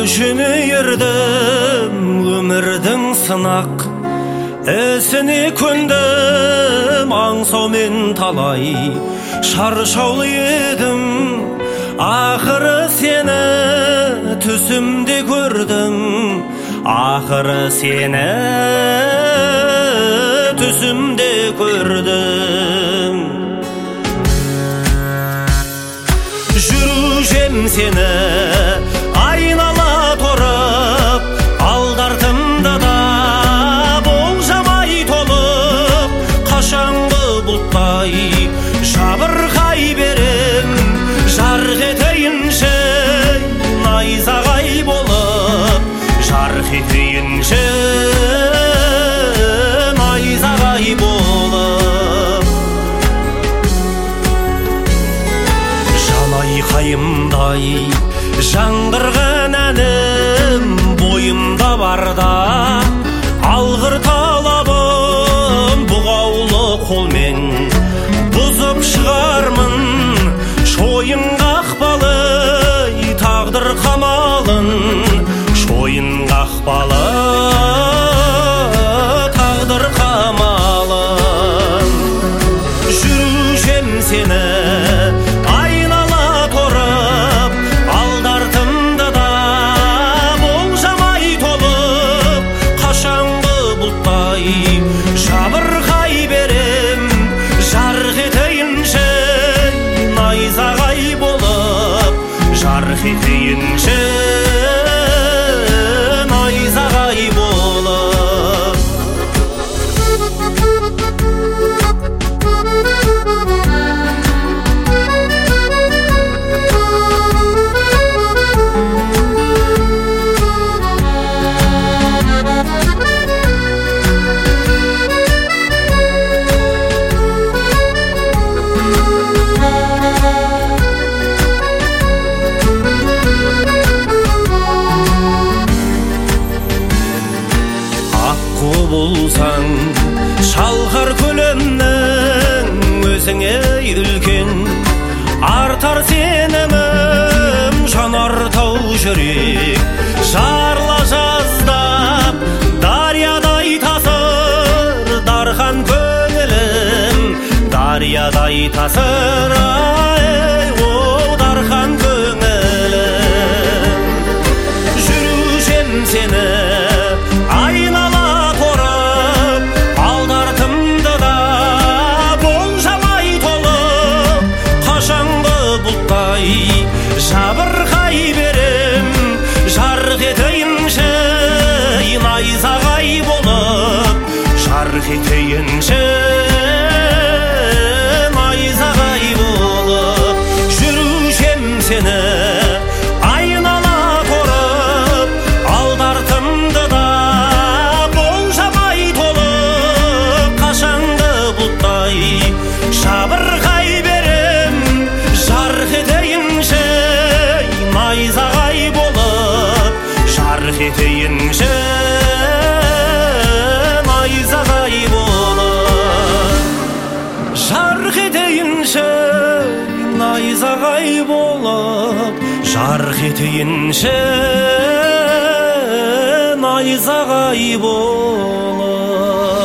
көшіне ердім өмірдің сынақ ісіне көндім аңсаумен талай шаршаулы едім ақыры сені түсімде көрдім ақыры сені түсімде көрдім жүрушем сені айнала тұрып алдартымда да болжамай толып қашанғы бұлттай жабырқай берем жарқ етейінші найзағай болып жарқ етейінші найзағай болып жанайқайымдай жаңғырған әнім бойымда барда алғыр талабым бұғаулы қолмен бұзып шығармын шойын қақпалы тағдыр қамалын шойын қақпалы тағдыр қамалын жүрушем сені айнала тұрып алдартымда да болжамай толып қашанғы бұлттай жабырқай берем жарқ етейінші найзағай болып жарқ етейінші найзағай болып болсаң шалқар көлемнің өзіңе үлкен артар сенімім жанартау жүрек жарла жаздап дариядай тасыр дархан көңілім дариядай тасыр о дархан көңілім жүрушем сені айнала жабырқай берем жарқ етейінші найзағай болып жарқ етейінші найзағай болып жүрушем сені айнала тұрып алдартымды да болжамай толып қашанғы бұлттай жабырқай берем жарқ етейінші найзағай болып жарқ етейінші найзағай болып жарқ етейінші найзағай болып жарқ етейінші найзағай болып